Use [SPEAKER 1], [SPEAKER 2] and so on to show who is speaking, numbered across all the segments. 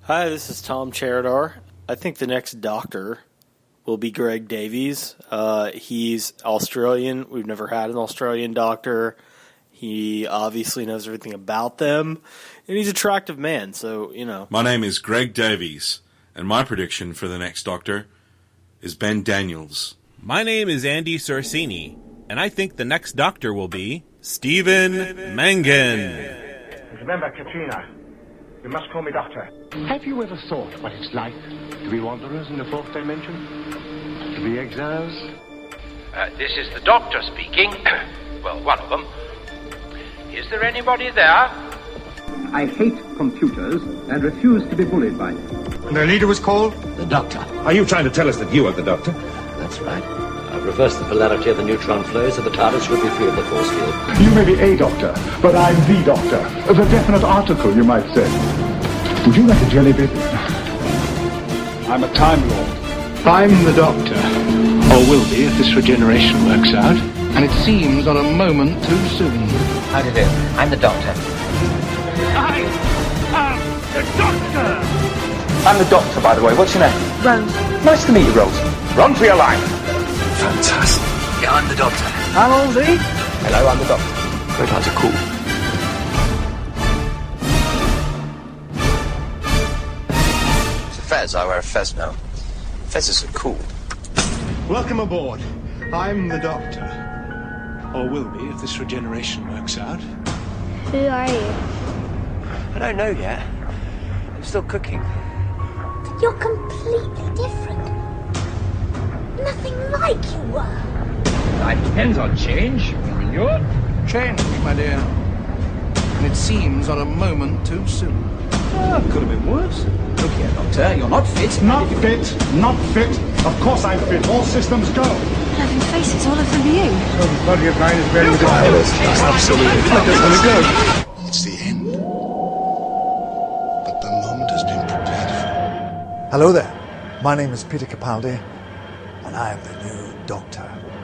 [SPEAKER 1] Hi, this is Tom Cheridar. I think the next Doctor will be Greg Davies. He's Australian. We've never had an Australian Doctor. He obviously knows everything about them, and he's an attractive man, so, you know.
[SPEAKER 2] My name is Greg Davies, and my prediction for the next Doctor is Ben Daniels.
[SPEAKER 3] My name is Andy Sorsini, and I think the next Doctor will be Stephen Mangan.
[SPEAKER 4] Remember, Katrina, you must call me Doctor.
[SPEAKER 5] Have you ever thought what it's like to be wanderers in the fourth dimension? To be exiles?
[SPEAKER 6] This is the Doctor speaking. Well, one of them. Is there anybody there?
[SPEAKER 7] I hate computers and refuse to be bullied by them.
[SPEAKER 4] And their leader was called?
[SPEAKER 5] The Doctor.
[SPEAKER 4] Are you trying to tell us that you are the Doctor?
[SPEAKER 5] That's right. I've reversed the polarity of the neutron flow so the TARDIS will be free of the force field.
[SPEAKER 8] You may be a doctor, but I'm the doctor. The definite article, you might say. Would you like a jelly bit? I'm a Time Lord.
[SPEAKER 5] I'm the Doctor. Or will be if this regeneration works out. And it seems on a moment too soon.
[SPEAKER 6] How do you do? I'm the Doctor.
[SPEAKER 4] I am the Doctor!
[SPEAKER 7] I'm the doctor, by the way. What's your name?
[SPEAKER 6] Rose.
[SPEAKER 7] Nice to meet you, Rose. Run for your life.
[SPEAKER 5] Fantastic.
[SPEAKER 6] Yeah, I'm the Doctor.
[SPEAKER 7] I'm Ozzy.
[SPEAKER 6] Hello, I'm the Doctor.
[SPEAKER 5] Great eyes are cool.
[SPEAKER 6] It's a fez. I wear a fez now. Fezzes are cool.
[SPEAKER 5] Welcome aboard. I'm the Doctor. Or will be if this regeneration works out.
[SPEAKER 9] Who are you?
[SPEAKER 6] I don't know yet. I'm still cooking.
[SPEAKER 9] You're completely different. Nothing like you were.
[SPEAKER 6] I depends on change. When you're...
[SPEAKER 5] Change, my dear. And it seems on a moment too soon.
[SPEAKER 7] Could have been worse.
[SPEAKER 6] Look here, Doctor. You're not fit.
[SPEAKER 8] Not fit. Not fit. Of course I'm fit. All systems go.
[SPEAKER 9] Having faces, all of them you.
[SPEAKER 8] So the body of mine is very good.
[SPEAKER 5] Absolutely.
[SPEAKER 10] It's the end. But the moment has been prepared for.
[SPEAKER 11] Hello there. My name is Peter Capaldi, and I am the new Doctor.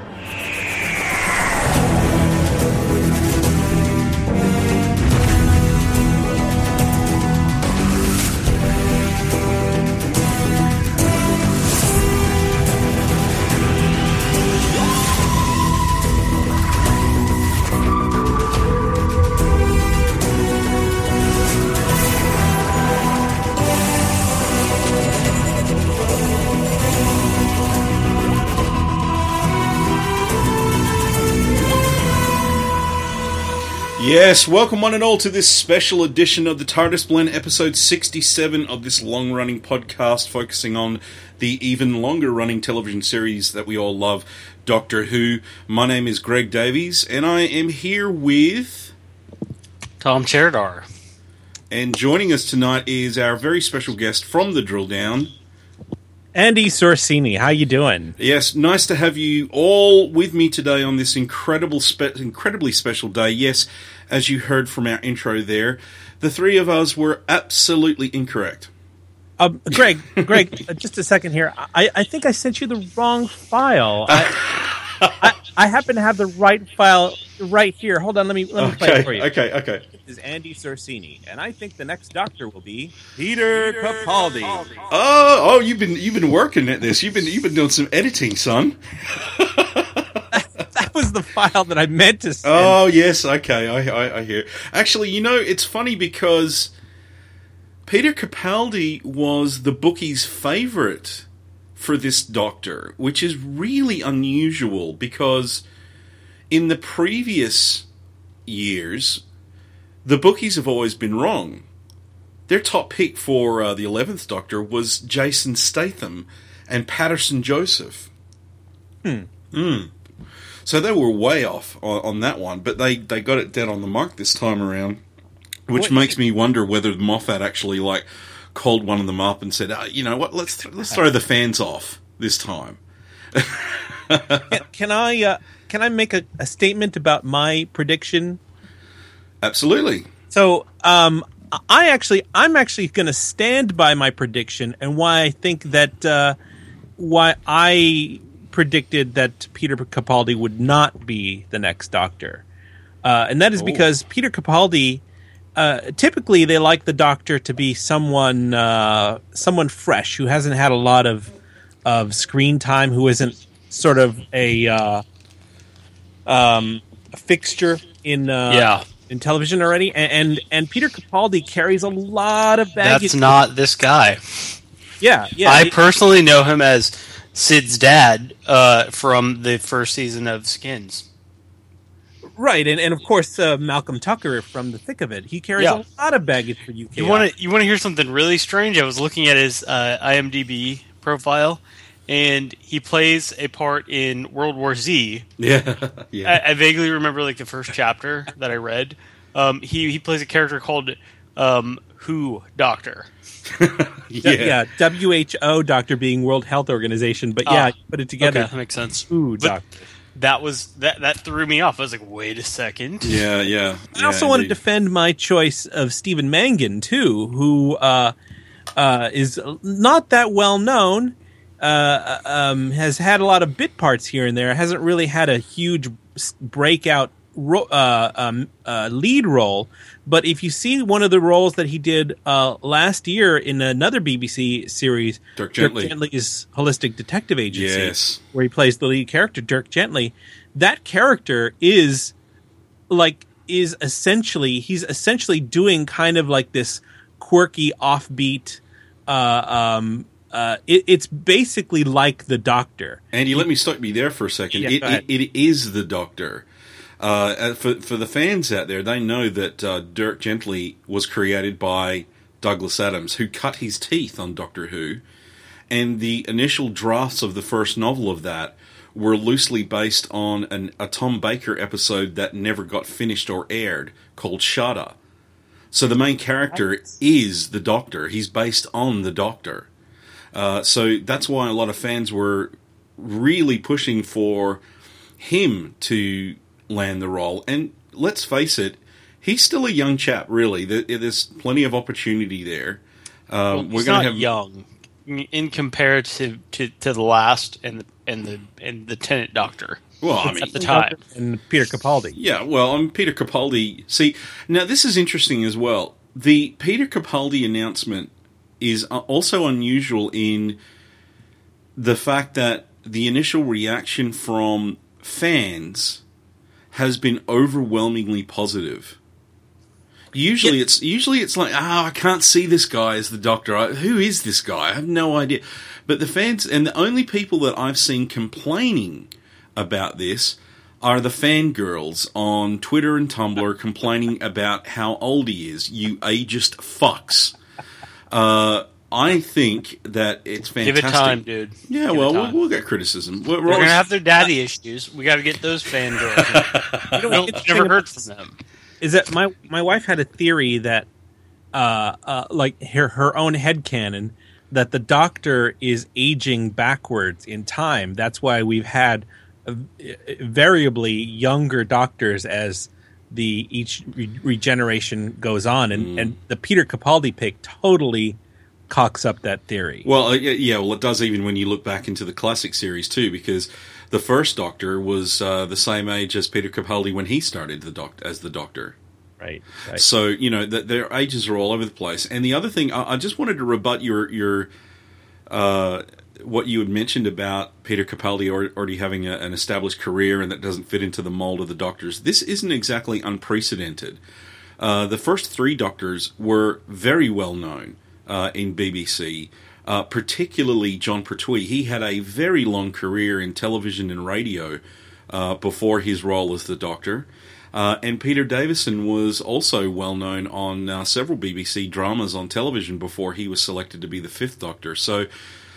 [SPEAKER 2] Yes, welcome one and all to this special edition of the TARDIS Blend, episode 67 of this long-running podcast focusing on the even longer-running television series that we all love, Doctor Who. My name is Greg Davies, and I am here with...
[SPEAKER 1] Tom Cheridar.
[SPEAKER 2] And joining us tonight is our very special guest from the Drill Down,
[SPEAKER 3] Andy Sorsini. How you doing?
[SPEAKER 2] Yes, nice to have you all with me today on this incredibly special day. Yes, as you heard from our intro there, the three of us were absolutely incorrect.
[SPEAKER 3] Greg, just a second here. I think I sent you the wrong file. I happen to have the right file right here. Hold on, let me play it for you.
[SPEAKER 2] Okay.
[SPEAKER 3] This is Andy Sorsini, and I think the next Doctor will be Peter Capaldi.
[SPEAKER 2] Oh, you've been working at this. You've been doing some editing, son.
[SPEAKER 3] That was the file that I meant to send.
[SPEAKER 2] Oh yes, okay, I hear. Actually, you know, it's funny because Peter Capaldi was the bookies' favourite for this Doctor, which is really unusual because in the previous years, the bookies have always been wrong. Their top pick for the 11th Doctor was Jason Statham and Patterson Joseph. So they were way off on that one, but they got it dead on the mark this time around, which makes me wonder whether Moffat actually called one of them up and said, you know what, let's throw the fans off this time.
[SPEAKER 3] Can I make a statement about my prediction?
[SPEAKER 2] Absolutely.
[SPEAKER 3] So, I'm actually going to stand by my prediction and why I think that why I predicted that Peter Capaldi would not be the next Doctor, and that is because Peter Capaldi typically they like the Doctor to be someone fresh who hasn't had a lot of screen time, who isn't sort of a fixture in television already. And Peter Capaldi carries a lot of baggage.
[SPEAKER 12] That's not this guy.
[SPEAKER 3] Yeah.
[SPEAKER 12] I personally know him as Sid's dad from the first season of Skins.
[SPEAKER 3] Right, and of course Malcolm Tucker from The Thick of It. He carries a lot of baggage for UK.
[SPEAKER 12] You want to hear something really strange? I was looking at his IMDb profile, and he plays a part in World War Z.
[SPEAKER 2] Yeah.
[SPEAKER 12] I vaguely remember like the first chapter that I read. He plays a character called WHO Doctor.
[SPEAKER 3] WHO Doctor being World Health Organization, but put it together.
[SPEAKER 12] Okay, that makes sense.
[SPEAKER 3] WHO Doctor.
[SPEAKER 12] That threw me off. I was like, wait a second.
[SPEAKER 2] Yeah.
[SPEAKER 3] I also want to defend my choice of Stephen Mangan too, who is not that well known. Has had a lot of bit parts here and there. Hasn't really had a huge breakout lead role. But if you see one of the roles that he did last year in another BBC series,
[SPEAKER 2] Dirk Gently's
[SPEAKER 3] Holistic Detective Agency, where he plays the lead character, Dirk Gently, that character is essentially doing kind of like this quirky, offbeat. It's basically like the Doctor.
[SPEAKER 2] Andy, let me stop you there for a second. It is the Doctor. For the fans out there, they know that Dirk Gently was created by Douglas Adams, who cut his teeth on Doctor Who, and the initial drafts of the first novel of that were loosely based on a Tom Baker episode that never got finished or aired, called Shudder. So the main character is the Doctor. He's based on the Doctor. So that's why a lot of fans were really pushing for him to land the role. And let's face it, he's still a young chap, really. There's plenty of opportunity there.
[SPEAKER 12] He's not young in comparative to the last and the Tennant Doctor.
[SPEAKER 2] Well, I mean,
[SPEAKER 12] at the time,
[SPEAKER 3] and Peter Capaldi.
[SPEAKER 2] Yeah, well, Peter Capaldi. See, now this is interesting as well. The Peter Capaldi announcement is also unusual in the fact that the initial reaction from fans has been overwhelmingly positive. Usually it's like, I can't see this guy as the Doctor. Who is this guy? I have no idea. But the fans, and the only people that I've seen complaining about this are the fangirls on Twitter and Tumblr complaining about how old he is. You ageist fucks. I think that it's fantastic.
[SPEAKER 12] Give it time, dude.
[SPEAKER 2] Yeah, we'll get criticism.
[SPEAKER 12] They're going to have their daddy issues. We got to get those fangirls. Never heard from them.
[SPEAKER 3] Is that my wife had a theory that, like her own headcanon, that the Doctor is aging backwards in time. That's why we've had variably younger Doctors as each regeneration goes on, and the Peter Capaldi pick totally cocks up that theory.
[SPEAKER 2] Well, it does even when you look back into the classic series too, because the first Doctor was the same age as Peter Capaldi when he started as the Doctor.
[SPEAKER 3] Right.
[SPEAKER 2] So, their ages are all over the place. And the other thing, I just wanted to rebut your what you had mentioned about Peter Capaldi already having an established career and that doesn't fit into the mold of the Doctors. This isn't exactly unprecedented. The first three Doctors were very well known in BBC, particularly Jon Pertwee. He had a very long career in television and radio before his role as the Doctor. And Peter Davison was also well known on several BBC dramas on television before he was selected to be the fifth Doctor. So,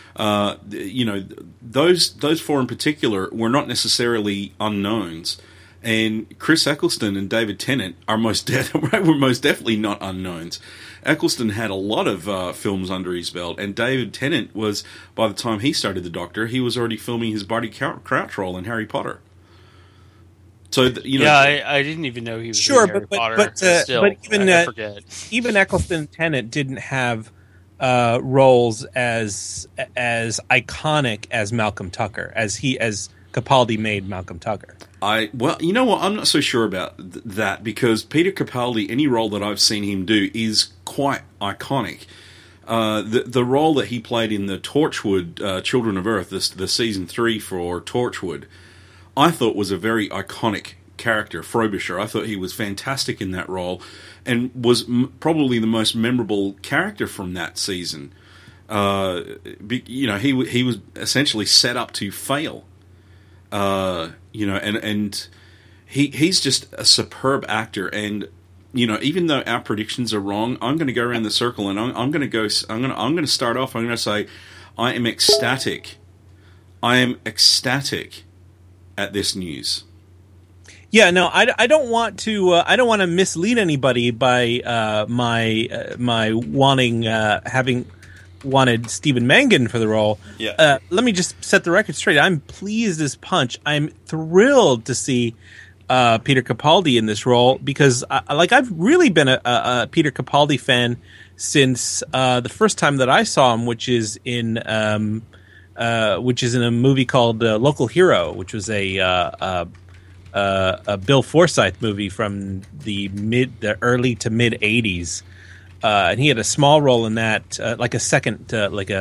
[SPEAKER 2] those four in particular were not necessarily unknowns. And Chris Eccleston and David Tennant were most definitely not unknowns. Eccleston had a lot of films under his belt, and David Tennant was, by the time he started the Doctor, he was already filming his Barty Crouch role in Harry Potter. So
[SPEAKER 12] I didn't even know he was in Harry Potter. But
[SPEAKER 3] even Eccleston and Tennant didn't have roles as iconic as Malcolm Tucker, as Capaldi made Malcolm Tucker.
[SPEAKER 2] Well, you know what? I'm not so sure about that, because Peter Capaldi, any role that I've seen him do is quite iconic. The role that he played in the Torchwood Children of Earth, the season 3 for Torchwood, I thought was a very iconic character. Frobisher, I thought he was fantastic in that role, and was probably the most memorable character from that season. You know, he was essentially set up to fail. You know, and he's just a superb actor. And you know, even though our predictions are wrong, I'm going to go around the circle, and I'm going to start off. I'm going to say, I am ecstatic. I am ecstatic at this news.
[SPEAKER 3] Yeah, no, I don't want to mislead anybody by my wanting having wanted Stephen Mangan for the role.
[SPEAKER 2] Yeah.
[SPEAKER 3] Let me just set the record straight. I'm pleased as punch. I'm thrilled to see Peter Capaldi in this role, because I've really been a Peter Capaldi fan since the first time that I saw him, which is in a movie called Local Hero, which was a Bill Forsyth movie from the early to mid 80s. And he had a small role in that, like a second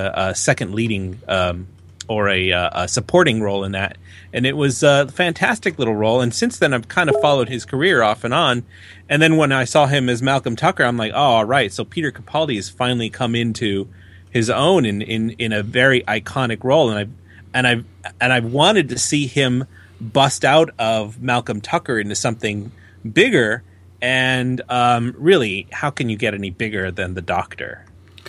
[SPEAKER 3] leading or a supporting role in that, and it was a fantastic little role. And since then, I've kind of followed his career off and on. And then when I saw him as Malcolm Tucker, I'm like, oh, all right. So Peter Capaldi has finally come into his own in a very iconic role, and I've wanted to see him bust out of Malcolm Tucker into something bigger. And really, how can you get any bigger than the Doctor?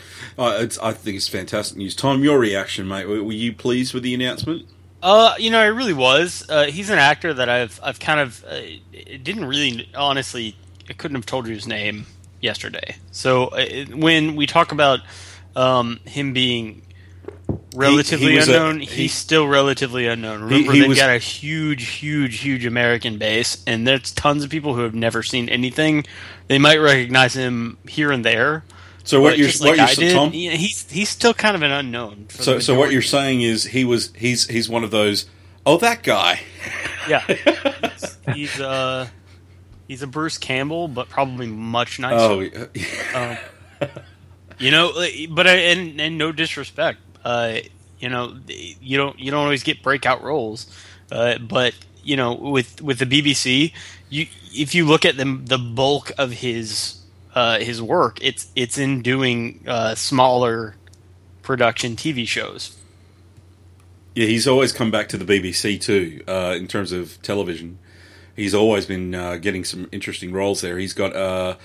[SPEAKER 2] I think it's fantastic news. Tom, your reaction, mate? Were you pleased with the announcement?
[SPEAKER 12] You know, I really was. He's an actor that I've kind of didn't really, honestly, I couldn't have told you his name yesterday. So when we talk about him being relatively unknown, he's still relatively unknown. Remember, they've got a huge American base, and there's tons of people who have never seen anything. They might recognize him here and there.
[SPEAKER 2] So what you're Tom?
[SPEAKER 12] He's still kind of an unknown.
[SPEAKER 2] So what you're saying is he's one of those. Oh, that guy.
[SPEAKER 12] Yeah, he's a Bruce Campbell, but probably much nicer.
[SPEAKER 2] Oh,
[SPEAKER 12] you know, but and no disrespect. You know, you don't always get breakout roles, but you know, with the BBC, if you look at the bulk of his work, it's in doing smaller production TV shows.
[SPEAKER 2] Yeah, he's always come back to the BBC too. In terms of television, he's always been getting some interesting roles there. He's got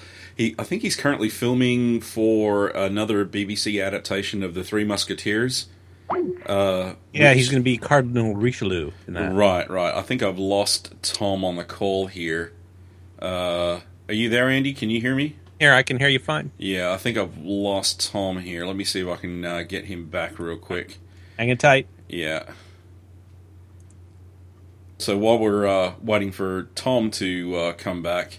[SPEAKER 2] I think he's currently filming for another BBC adaptation of The Three Musketeers.
[SPEAKER 3] He's going to be Cardinal Richelieu in that.
[SPEAKER 2] Right. I think I've lost Tom on the call here. Are you there, Andy? Can you hear me?
[SPEAKER 3] Here, I can hear you fine.
[SPEAKER 2] Yeah, I think I've lost Tom here. Let me see if I can get him back real quick.
[SPEAKER 3] Hanging tight.
[SPEAKER 2] Yeah. So while we're waiting for Tom to come back,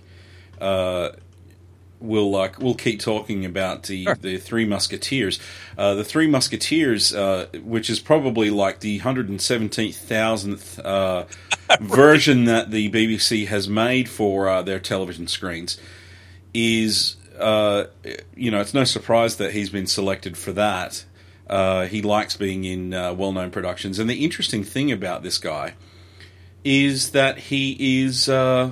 [SPEAKER 2] we'll keep talking about the Three Musketeers. The Three Musketeers, which is probably like the 117,000th version that the BBC has made for their television screens, is it's no surprise that he's been selected for that. He likes being in well-known productions, and the interesting thing about this guy is that he is.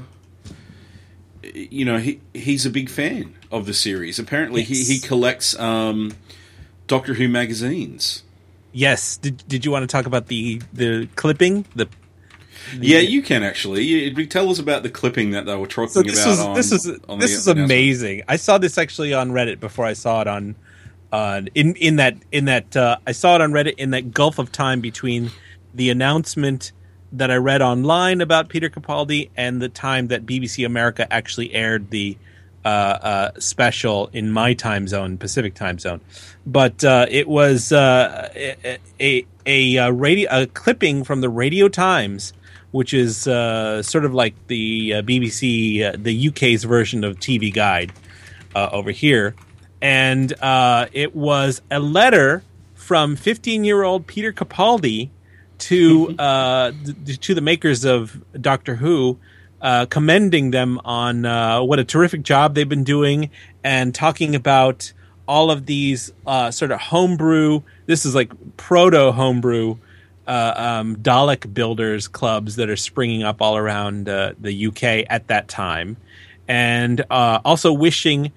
[SPEAKER 2] He's a big fan of the series. Apparently, he collects Doctor Who magazines.
[SPEAKER 3] Yes. Did you want to talk about the clipping?
[SPEAKER 2] Yeah, you can actually. Tell us about the clipping that they were talking about. This is
[SPEAKER 3] amazing. I saw this actually on Reddit before I saw it on I saw it on Reddit in that gulf of time between the announcement that I read online about Peter Capaldi and the time that BBC America actually aired the special in my time zone, Pacific time zone. But it was a clipping from the Radio Times, which is sort of like the BBC, the UK's version of TV Guide over here. And it was a letter from 15-year-old Peter Capaldi to the makers of Doctor Who, commending them on what a terrific job they've been doing, and talking about all of these sort of homebrew. This is like proto homebrew Dalek builders clubs that are springing up all around the UK at that time, and also wishing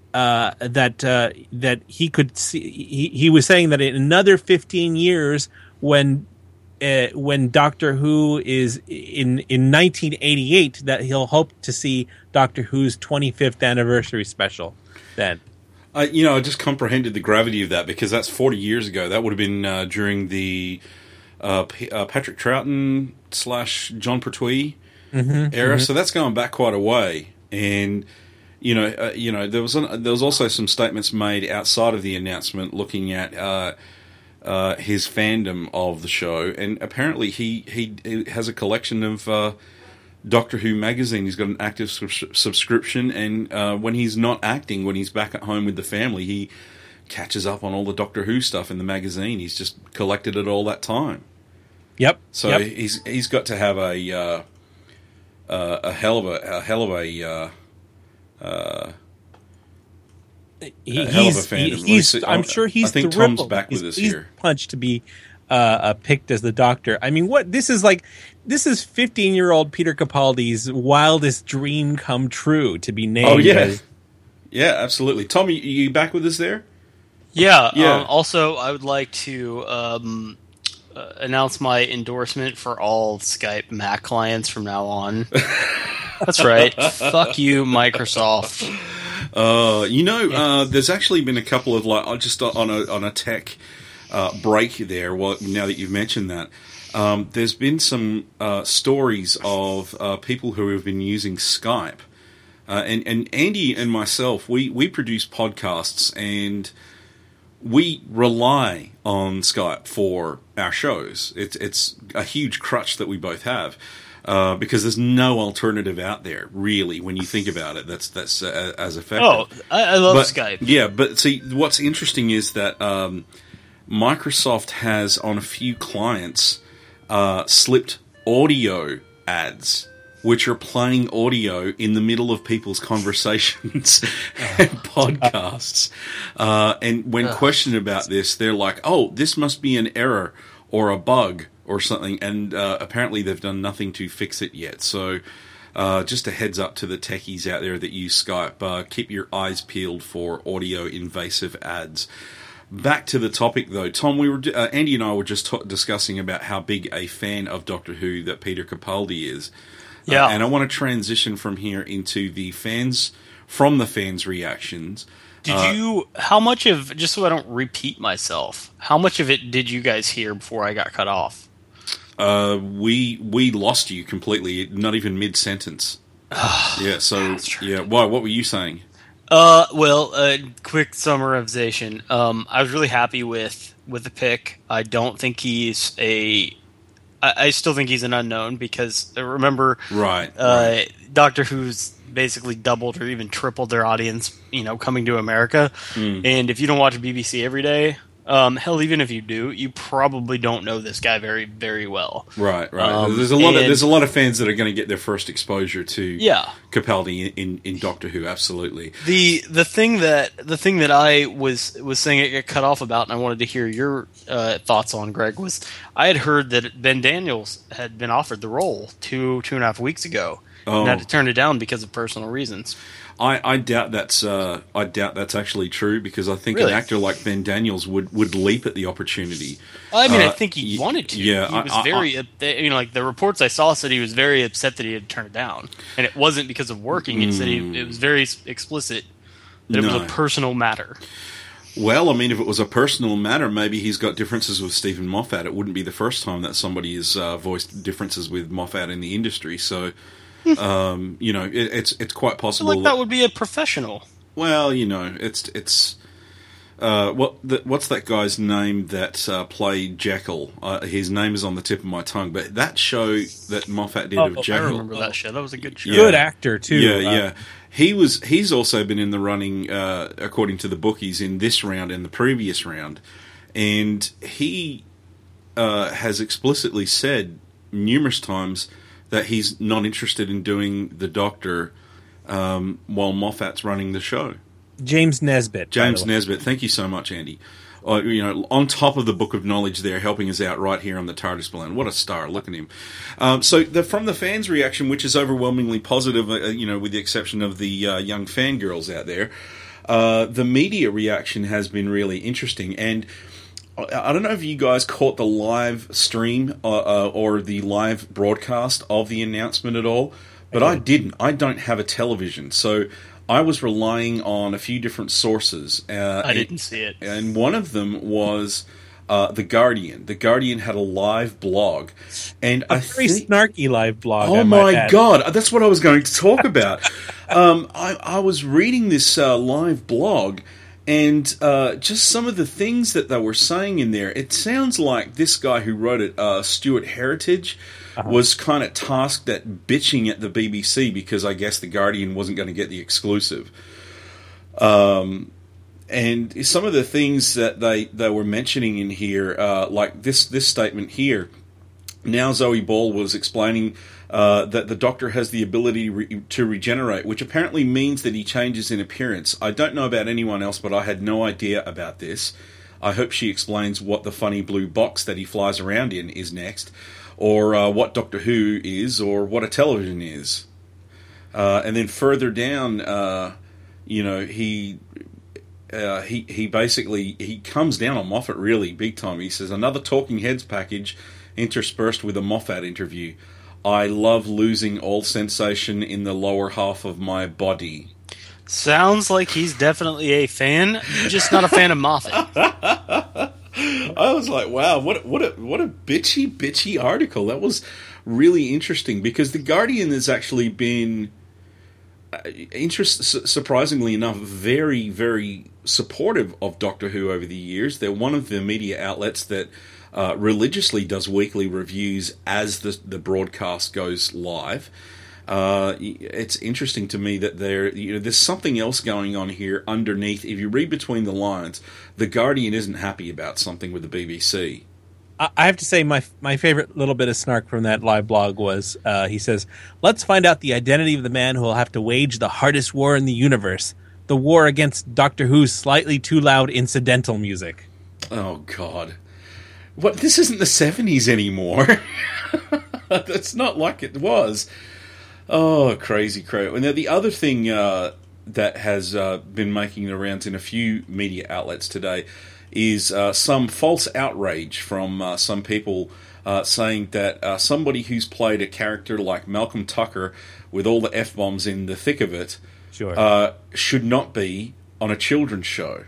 [SPEAKER 3] that he could see. He was saying that in another 15 years, when Doctor Who is in 1988, that he'll hope to see Doctor Who's 25th anniversary special then.
[SPEAKER 2] I just comprehended the gravity of that, because that's 40 years ago. That would have been during the Patrick Troughton / John Pertwee era. So that's going back quite a way. And there was also some statements made outside of the announcement looking at his fandom of the show, and apparently he has a collection of Doctor Who magazine. He's got an active subscription, and when he's not acting, when he's back at home with the family, he catches up on all the Doctor Who stuff in the magazine. He's just collected it all that time.
[SPEAKER 3] Yep.
[SPEAKER 2] So he's got to have a hell of a fandom.
[SPEAKER 3] I'm sure he's.
[SPEAKER 2] I think
[SPEAKER 3] thrilled.
[SPEAKER 2] Tom's back with us
[SPEAKER 3] he's
[SPEAKER 2] here.
[SPEAKER 3] Punched to be picked as the Doctor. I mean, this is 15-year-old Peter Capaldi's wildest dream come true, to be named.
[SPEAKER 2] Oh yeah,
[SPEAKER 3] as...
[SPEAKER 2] yeah, absolutely. Tom, you back with us there?
[SPEAKER 12] Yeah.
[SPEAKER 2] Yeah.
[SPEAKER 12] Also, I would like to announce my endorsement for all Skype Mac clients from now on. That's right. Fuck you, Microsoft.
[SPEAKER 2] There's actually been a couple of just on a tech break there. Well, now that you've mentioned that, there's been some stories of people who have been using Skype, and Andy and myself, we produce podcasts, and we rely on Skype for our shows. It's a huge crutch that we both have. Because there's no alternative out there, really, when you think about it. That's as effective.
[SPEAKER 12] Oh, I love Skype.
[SPEAKER 2] Yeah, but see, what's interesting is that Microsoft has on a few clients slipped audio ads, which are playing audio in the middle of people's conversations and podcasts. And when questioned about this, they're like, "Oh, this must be an error or a bug." Or something, and apparently they've done nothing to fix it yet. So just a heads up to the techies out there that use Skype, keep your eyes peeled for audio invasive ads. Back to the topic though, Tom, Andy and I were just discussing about how big a fan of Doctor Who that Peter Capaldi is.
[SPEAKER 12] Yeah.
[SPEAKER 2] And I want to transition from here into the fans reactions.
[SPEAKER 12] How much of, just so I don't repeat myself, how much of it did you guys hear before I got cut off?
[SPEAKER 2] We lost you completely, not even mid-sentence. Yeah, so, yeah, why? What were you saying?
[SPEAKER 12] Quick summarization. I was really happy with the pick. I don't think he's I still think he's an unknown, because remember,
[SPEAKER 2] right.
[SPEAKER 12] Doctor Who's basically doubled or even tripled their audience, coming to America. And if you don't watch BBC every day, hell, even if you do, you probably don't know this guy very, very well.
[SPEAKER 2] Right. There's a lot of fans that are going to get their first exposure to Capaldi in Doctor Who. Absolutely.
[SPEAKER 12] The thing that I was saying it got cut off about, and I wanted to hear your thoughts on, Greg, was I had heard that Ben Daniels had been offered the role 2.5 weeks ago. And had to turn it down because of personal reasons.
[SPEAKER 2] I doubt that's actually true, because I think an actor like Ben Daniels would leap at the opportunity.
[SPEAKER 12] I mean, I think he wanted to.
[SPEAKER 2] Yeah,
[SPEAKER 12] he was very. Like the reports I saw said he was very upset that he had turned it down, and it wasn't because of working. It said it was very explicit that it was a personal matter.
[SPEAKER 2] Well, I mean, if it was a personal matter, maybe he's got differences with Stephen Moffat. It wouldn't be the first time that somebody has voiced differences with Moffat in the industry. So. It's quite possible.
[SPEAKER 12] I feel like that would be a professional.
[SPEAKER 2] Well, it's what's that guy's name that played Jekyll? His name is on the tip of my tongue. But that show that Moffat did of Jekyll,
[SPEAKER 12] I remember that show. That was a good show.
[SPEAKER 2] Yeah.
[SPEAKER 3] Good actor too.
[SPEAKER 2] Yeah. He's also been in the running, according to the bookies, in this round and the previous round, and he has explicitly said numerous times that he's not interested in doing the Doctor while Moffat's running the show.
[SPEAKER 3] James Nesbitt.
[SPEAKER 2] James Nesbitt. Thank you so much, Andy. On top of the book of knowledge there, helping us out right here on the TARDIS Balloon. What a star. Look at him. From the fans' reaction, which is overwhelmingly positive, with the exception of the young fangirls out there, the media reaction has been really interesting. And I don't know if you guys caught the live stream or the live broadcast of the announcement at all, but I didn't. I don't have a television, so I was relying on a few different sources.
[SPEAKER 12] I didn't see it.
[SPEAKER 2] And one of them was The Guardian. The Guardian had a live blog. And
[SPEAKER 3] a very snarky live blog.
[SPEAKER 2] Oh my God. That's what I was going to talk about. I was reading this live blog, and just some of the things that they were saying in there, it sounds like this guy who wrote it, Stuart Heritage, was kind of tasked at bitching at the BBC because I guess The Guardian wasn't going to get the exclusive. And some of the things that they were mentioning in here, like this statement here, now Zoe Ball was explaining that the Doctor has the ability to regenerate, which apparently means that he changes in appearance. I don't know about anyone else, but I had no idea about this. I hope she explains what the funny blue box that he flies around in is next, or what Doctor Who is, or what a television is. And then further down, he basically comes down on Moffat really big time. He says, another Talking Heads package interspersed with a Moffat interview. I love losing all sensation in the lower half of my body.
[SPEAKER 12] Sounds like he's definitely a fan, just not a fan of Moffat.
[SPEAKER 2] I was like, wow, what a bitchy article. That was really interesting, because The Guardian has actually been, surprisingly enough, very, very supportive of Doctor Who over the years. They're one of the media outlets that religiously does weekly reviews as the broadcast goes live. It's interesting to me that there's something else going on here underneath. If you read between the lines, The Guardian isn't happy about something with the BBC.
[SPEAKER 3] I have to say my favorite little bit of snark from that live blog was, he says, let's find out the identity of the man who will have to wage the hardest war in the universe. The war against Doctor Who's slightly too loud incidental music.
[SPEAKER 2] Oh, God. What? This isn't the 70s anymore. That's not like it was. Oh, crazy crap. Now, the other thing that has been making the rounds in a few media outlets today is some false outrage from some people saying that somebody who's played a character like Malcolm Tucker with all the F-bombs in the thick of it should not be on a children's show.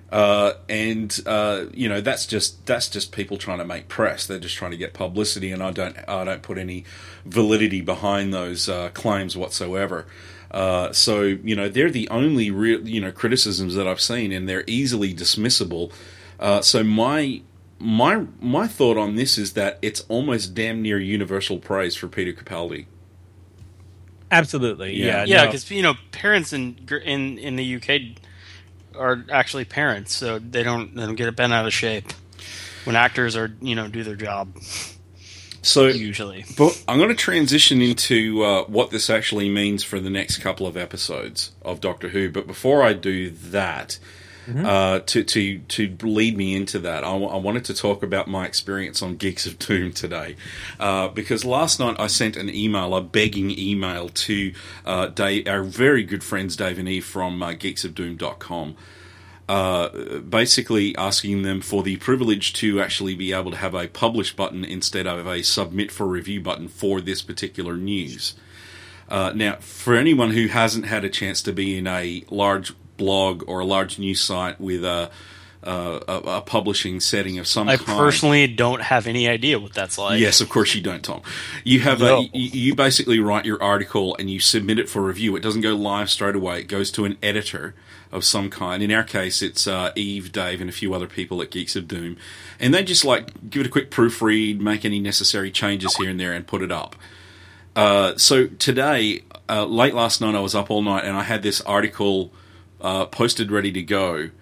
[SPEAKER 2] That's just people trying to make press. They're just trying to get publicity, and I don't put any validity behind those claims whatsoever. They're the only real criticisms that I've seen, and they're easily dismissible. So my thought on this is that it's almost damn near universal praise for Peter Capaldi.
[SPEAKER 3] Absolutely, yeah,
[SPEAKER 12] because parents in the UK are actually parents, so they don't get bent out of shape when actors are do their job.
[SPEAKER 2] So
[SPEAKER 12] usually,
[SPEAKER 2] but I'm going to transition into what this actually means for the next couple of episodes of Doctor Who. But before I do that, to lead me into that, I wanted to talk about my experience on Geeks of Doom today, because last night I sent an email, a begging email to Dave, our very good friends Dave and Eve from geeksofdoom.com, basically asking them for the privilege to actually be able to have a publish button instead of a submit for review button for this particular news. Now, for anyone who hasn't had a chance to be in a large blog or a large news site with a publishing setting of some kind.
[SPEAKER 12] I personally don't have any idea what that's like.
[SPEAKER 2] Yes, of course you don't, Tom. You have you basically write your article and you submit it for review. It doesn't go live straight away. It goes to an editor of some kind. In our case, it's Eve, Dave, and a few other people at Geeks of Doom. And they just give it a quick proofread, make any necessary changes here and there, and put it up. So today, late last night, I was up all night and I had this article posted ready to go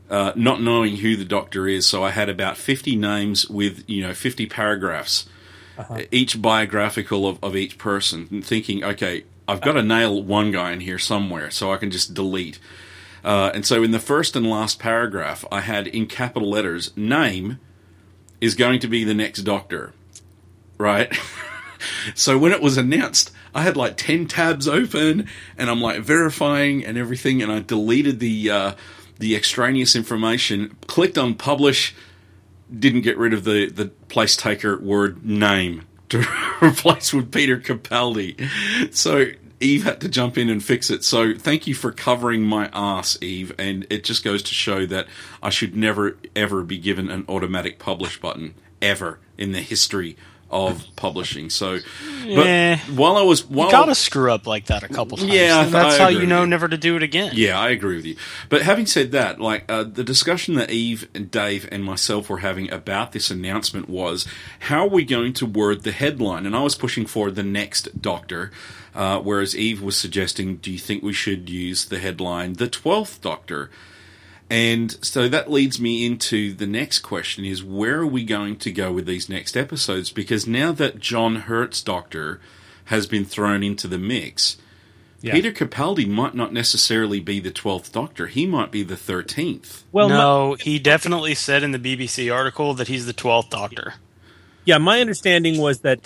[SPEAKER 2] not knowing who the Doctor is. So I had about 50 names with 50 paragraphs, each biographical of each person, and thinking, okay, I've got to nail one guy in here somewhere, so I can just delete. And so in the first and last paragraph, I had in capital letters, name is going to be the next Doctor, right? So when it was announced, I had like 10 tabs open, and I'm like verifying and everything, and I deleted the extraneous information, clicked on publish, didn't get rid of the place taker word name to replace with Peter Capaldi. So Eve had to jump in and fix it. So thank you for covering my ass, Eve. And it just goes to show that I should never, ever be given an automatic publish button, ever, in the history of publishing. So, but while
[SPEAKER 12] you gotta screw up like that a couple times.
[SPEAKER 2] Yeah,
[SPEAKER 12] that's how you know never to do it again.
[SPEAKER 2] Yeah, I agree with you. But having said that, like the discussion that Eve and Dave and myself were having about this announcement was, how are we going to word the headline? And I was pushing for the next Doctor, whereas Eve was suggesting, do you think we should use the headline, the 12th Doctor? And so that leads me into the next question is, where are we going to go with these next episodes? Because now that John Hurt's Doctor has been thrown into the mix, Peter Capaldi might not necessarily be the 12th Doctor. He might be the 13th.
[SPEAKER 12] Well, no, he definitely said in the BBC article that he's the 12th Doctor.
[SPEAKER 3] Yeah, my understanding was that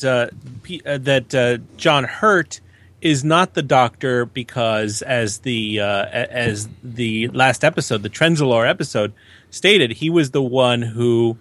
[SPEAKER 3] John Hurt is not the Doctor because, as the last episode, the Trenzalore episode stated, he was the one who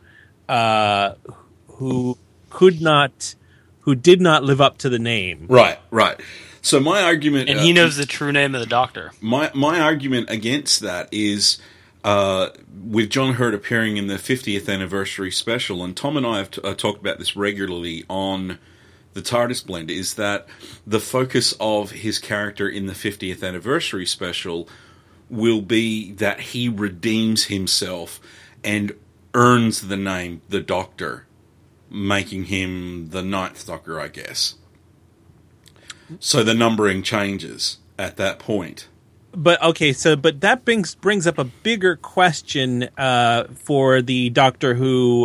[SPEAKER 3] did not live up to the name.
[SPEAKER 2] Right. So my argument,
[SPEAKER 12] and he knows the true name of the Doctor.
[SPEAKER 2] My argument against that is, with John Hurt appearing in the 50th anniversary special, and Tom and I have talked about this regularly on the TARDIS Blend, is that the focus of his character in the 50th anniversary special will be that he redeems himself and earns the name the Doctor, making him the 9th Doctor, I guess. So the numbering changes at that point.
[SPEAKER 3] But that brings up a bigger question for the Doctor Who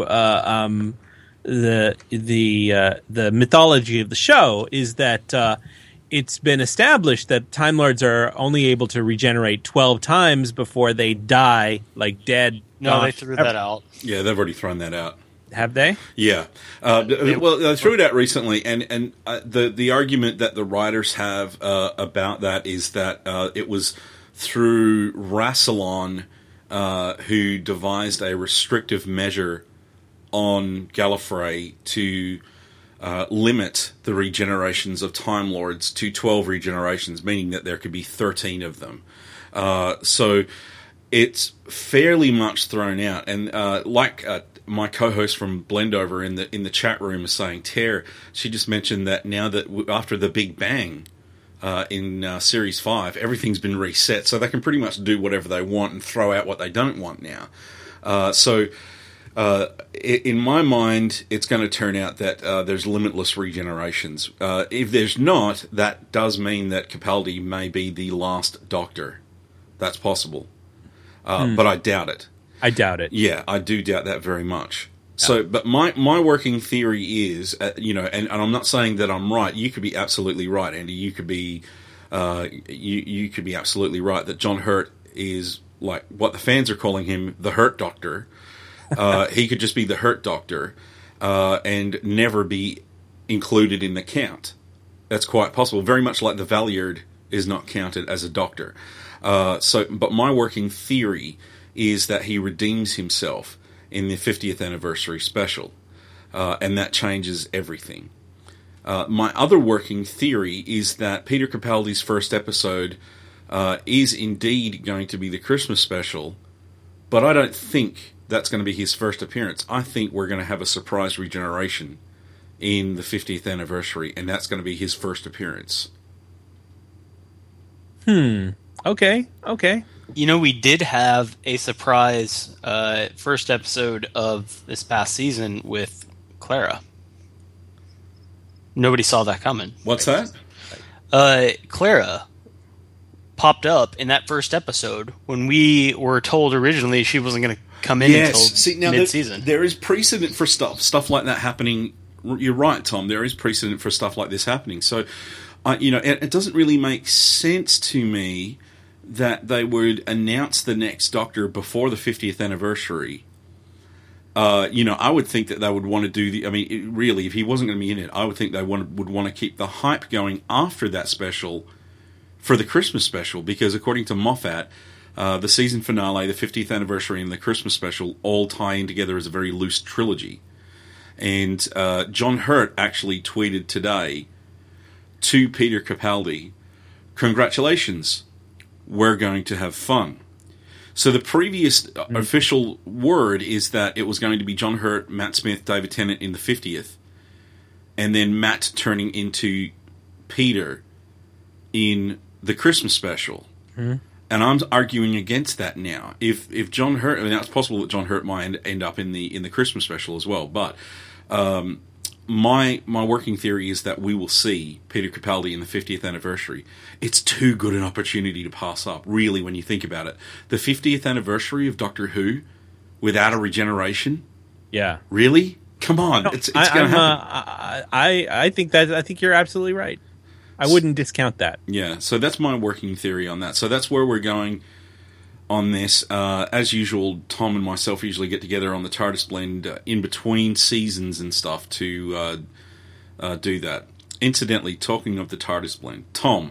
[SPEAKER 3] the mythology of the show is that it's been established that Time Lords are only able to regenerate 12 times before they die, like dead.
[SPEAKER 12] No, they threw that out.
[SPEAKER 2] Yeah, they've already thrown that out.
[SPEAKER 3] Have they?
[SPEAKER 2] Yeah. Well, they threw it out recently, and the argument that the writers have about that is that it was through Rassilon who devised a restrictive measure on Gallifrey to limit the regenerations of Time Lords to 12 regenerations, meaning that there could be 13 of them. So it's fairly much thrown out. And my co-host from Blendover in the chat room is saying, Tare, she just mentioned that now that after the Big Bang in Series 5, everything's been reset, so they can pretty much do whatever they want and throw out what they don't want now. In my mind, it's going to turn out that there's limitless regenerations. If there's not, that does mean that Capaldi may be the last Doctor. That's possible. But I doubt it.
[SPEAKER 3] I doubt it.
[SPEAKER 2] Yeah, I do doubt that very much. So, but my working theory is, and I'm not saying that I'm right. You could be absolutely right, Andy. You could be, you could be absolutely right that John Hurt is like what the fans are calling him, the Hurt Doctor. He could just be the Hurt Doctor and never be included in the count. That's quite possible. Very much like the Valeyard is not counted as a Doctor. But my working theory is that he redeems himself in the 50th anniversary special, and that changes everything. My other working theory is that Peter Capaldi's first episode is indeed going to be the Christmas special, but I don't think that's going to be his first appearance. I think we're going to have a surprise regeneration in the 50th anniversary, and that's going to be his first appearance.
[SPEAKER 3] Okay.
[SPEAKER 12] We did have a surprise first episode of this past season with Clara. Nobody saw that coming.
[SPEAKER 2] What's that?
[SPEAKER 12] Clara popped up in that first episode when we were told originally she wasn't going to come in until mid-season.
[SPEAKER 2] There is precedent for stuff like that happening. You're right, Tom. There is precedent for stuff like this happening. So, it doesn't really make sense to me that they would announce the next Doctor before the 50th anniversary. I would think that they would want to do really, if he wasn't going to be in it, I would think they would want to keep the hype going after that special for the Christmas special, because according to Moffat, the season finale, the 50th anniversary, and the Christmas special all tie in together as a very loose trilogy. And John Hurt actually tweeted today to Peter Capaldi, "Congratulations, we're going to have fun." So the previous official word is that it was going to be John Hurt, Matt Smith, David Tennant in the 50th, and then Matt turning into Peter in the Christmas special. And I'm arguing against that now. If John Hurt, now it's possible that John Hurt might end up in the Christmas special as well, but my working theory is that we will see Peter Capaldi in the 50th anniversary. It's too good an opportunity to pass up, really, when you think about it. The 50th anniversary of Doctor Who without a regeneration?
[SPEAKER 3] Yeah.
[SPEAKER 2] Really? Come on. No, it's going to happen.
[SPEAKER 3] I think you're absolutely right. I wouldn't discount that.
[SPEAKER 2] Yeah, so that's my working theory on that. So that's where we're going on this. As usual, Tom and myself usually get together on the TARDIS Blend in between seasons and stuff to do that. Incidentally, talking of the TARDIS Blend, Tom,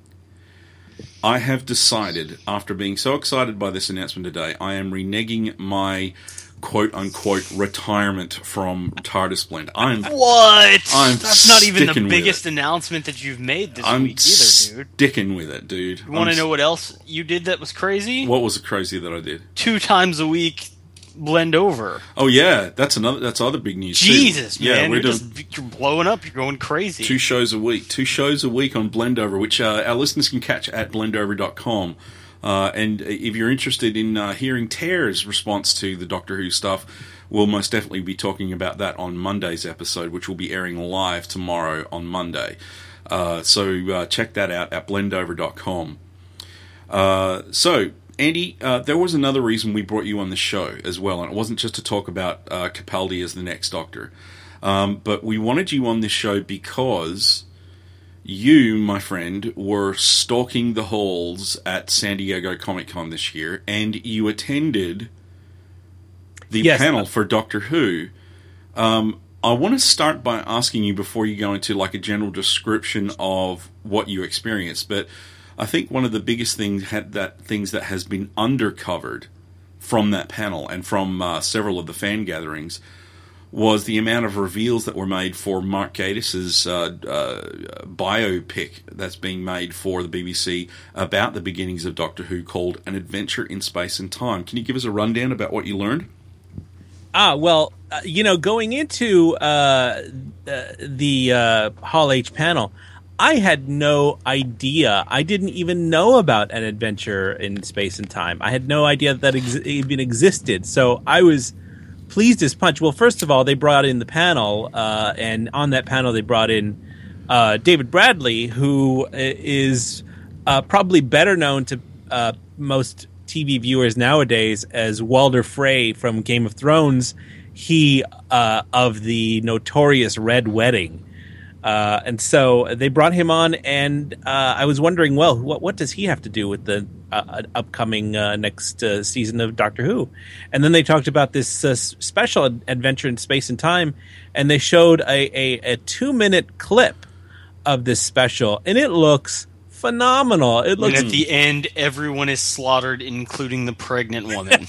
[SPEAKER 2] I have decided, after being so excited by this announcement today, I am reneging my quote-unquote retirement from TARDIS Blend.
[SPEAKER 12] That's not even the biggest announcement that you've made this week either, dude.
[SPEAKER 2] Sticking with it, dude.
[SPEAKER 12] You want to know what else you did that was crazy?
[SPEAKER 2] What was crazy that I did?
[SPEAKER 12] 2 times a week blend over.
[SPEAKER 2] Oh yeah, that's other big news.
[SPEAKER 12] Jesus,
[SPEAKER 2] too.
[SPEAKER 12] Man, you're blowing up. You're going crazy.
[SPEAKER 2] 2 shows a week. 2 shows a week on Blendover, which our listeners can catch at blendover.com. And if you're interested in hearing Tear's response to the Doctor Who stuff, we'll most definitely be talking about that on Monday's episode, which will be airing live tomorrow on Monday. So check that out at blendover.com. So, Andy, there was another reason we brought you on the show as well, and it wasn't just to talk about Capaldi as the next Doctor. But we wanted you on this show because you, my friend, were stalking the halls at San Diego Comic-Con this year, and you attended the panel for Doctor Who. I want to start by asking you, before you go into like a general description of what you experienced, but I think one of the biggest things that has been undercovered from that panel and from several of the fan gatherings was the amount of reveals that were made for Mark Gatiss' biopic that's being made for the BBC about the beginnings of Doctor Who, called An Adventure in Space and Time. Can you give us a rundown about what you learned?
[SPEAKER 3] Going into the Hall H panel, I had no idea. I didn't even know about An Adventure in Space and Time. I had no idea that it even existed. So I was pleased as punch. Well, first of all, they brought in the panel, and on that panel they brought in David Bradley, who is probably better known to most TV viewers nowadays as Walder Frey from Game of Thrones. He of the notorious Red Wedding. And so they brought him on, and I was wondering, well, what does he have to do with the upcoming next season of Doctor Who? And then they talked about this special adventure in space and time, and they showed a 2-minute clip of this special, and it looks phenomenal. It looks.
[SPEAKER 12] And at the end, everyone is slaughtered, including the pregnant woman.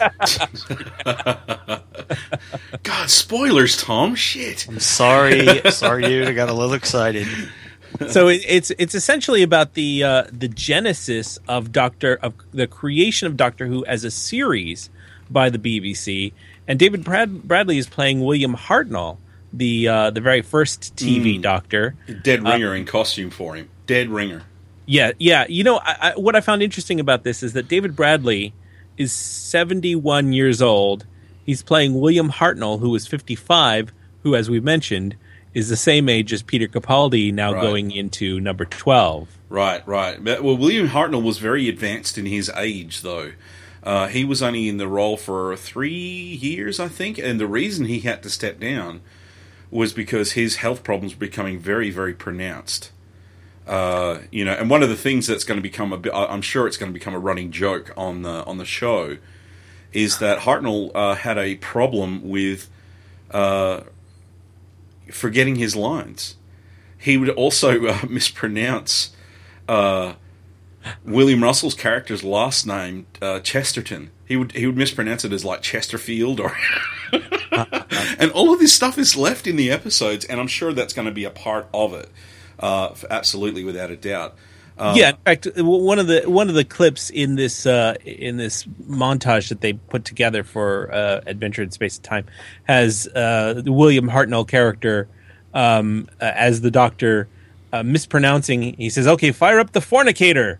[SPEAKER 2] God, spoilers, Tom. Shit.
[SPEAKER 12] I'm sorry, dude. I got a little excited.
[SPEAKER 3] So it's essentially about the genesis of the creation of Doctor Who as a series by the BBC, and David Bradley is playing William Hartnell, the very first TV Doctor.
[SPEAKER 2] Dead ringer in costume for him. Dead ringer.
[SPEAKER 3] Yeah. You know, what I found interesting about this is that David Bradley is 71 years old. He's playing William Hartnell, who is 55, who, as we mentioned, is the same age as Peter Capaldi, now going into number 12.
[SPEAKER 2] Right. Well, William Hartnell was very advanced in his age, though. He was only in the role for 3 years, I think, and the reason he had to step down was because his health problems were becoming very, very pronounced. And one of the things that's going to become I'm sure it's going to become a running joke on the show, is that Hartnell had a problem with forgetting his lines. He would also mispronounce William Russell's character's last name, Chesterton. He would mispronounce it as like Chesterfield, or and all of this stuff is left in the episodes, and I'm sure that's going to be a part of it, absolutely, without a doubt.
[SPEAKER 3] In fact, one of the clips in this montage that they put together for Adventure in Space and Time has the William Hartnell character as the Doctor mispronouncing. He says, "Okay, fire up the fornicator,"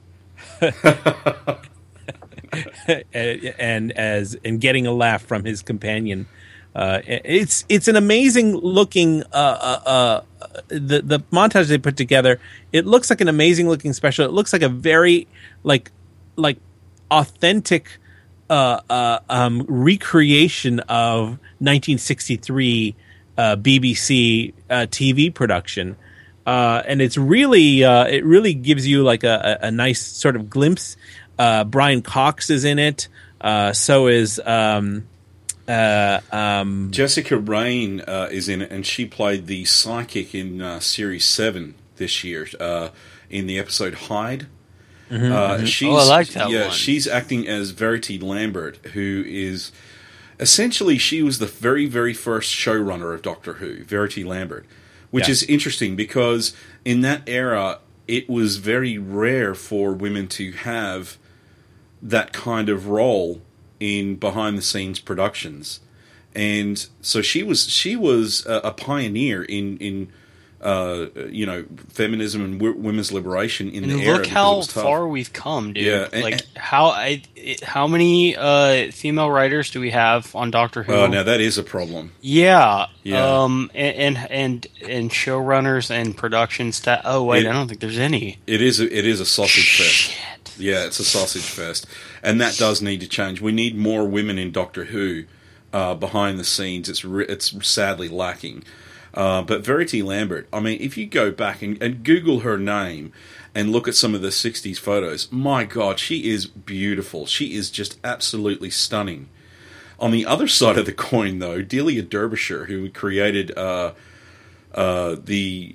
[SPEAKER 3] and getting a laugh from his companion. It's an amazing looking the montage they put together. It looks like an amazing looking special. It looks like a very like authentic recreation of 1963 BBC TV production, and it's really it really gives you like a nice sort of glimpse. Brian Cox is in it. So is
[SPEAKER 2] Jessica Raine is in it, and she played the psychic in Series 7 this year in the episode Hyde.
[SPEAKER 12] I like that one.
[SPEAKER 2] She's acting as Verity Lambert, who is essentially, she was the very, very first showrunner of Doctor Who, Verity Lambert, which is interesting because in that era it was very rare for women to have that kind of role in behind-the-scenes productions, and so she was a pioneer in feminism and women's liberation in the era.
[SPEAKER 12] Look how far we've come, dude. Yeah, how many female writers do we have on Doctor Who?
[SPEAKER 2] Oh, now that is a problem.
[SPEAKER 12] Yeah. And showrunners and production staff. Oh wait, I don't think there's any.
[SPEAKER 2] It is a sausage fest. Yeah, it's a sausage fest, and that does need to change. We need more women in Doctor Who behind the scenes. It's sadly lacking. But Verity Lambert, I mean, if you go back and Google her name and look at some of the 60s photos, my God, she is beautiful. She is just absolutely stunning. On the other side of the coin, though, Delia Derbyshire, who created the